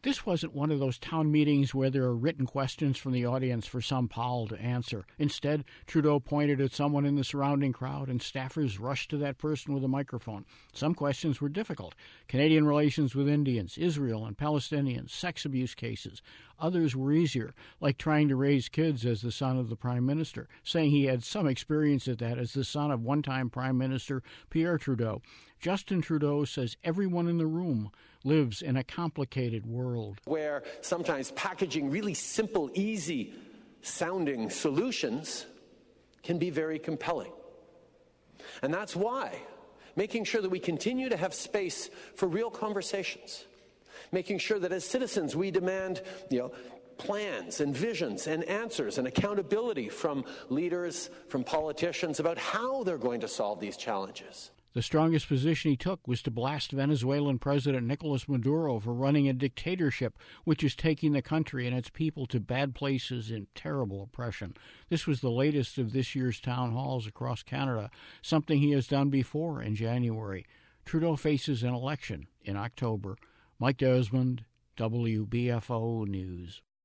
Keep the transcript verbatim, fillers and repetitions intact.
This wasn't one of those town meetings where there are written questions from the audience for some Powell to answer. Instead, Trudeau pointed at someone in the surrounding crowd, and staffers rushed to that person with a microphone. Some questions were difficult. Canadian relations with Indians, Israel and Palestinians, sex abuse cases. Others were easier, like trying to raise kids as the son of the Prime Minister, saying he had some experience at that as the son of one-time Prime Minister Pierre Trudeau. Justin Trudeau says everyone in the room lives in a complicated world, where sometimes packaging really simple, easy-sounding solutions can be very compelling. And that's why making sure that we continue to have space for real conversations, making sure that as citizens we demand, you know, plans and visions and answers and accountability from leaders, from politicians about how they're going to solve these challenges. The strongest position he took was to blast Venezuelan President Nicolas Maduro for running a dictatorship which is taking the country and its people to bad places in terrible oppression. This was the latest of this year's town halls across Canada, something he has done before in January. Trudeau faces an election in October. Mike Desmond, W B F O News.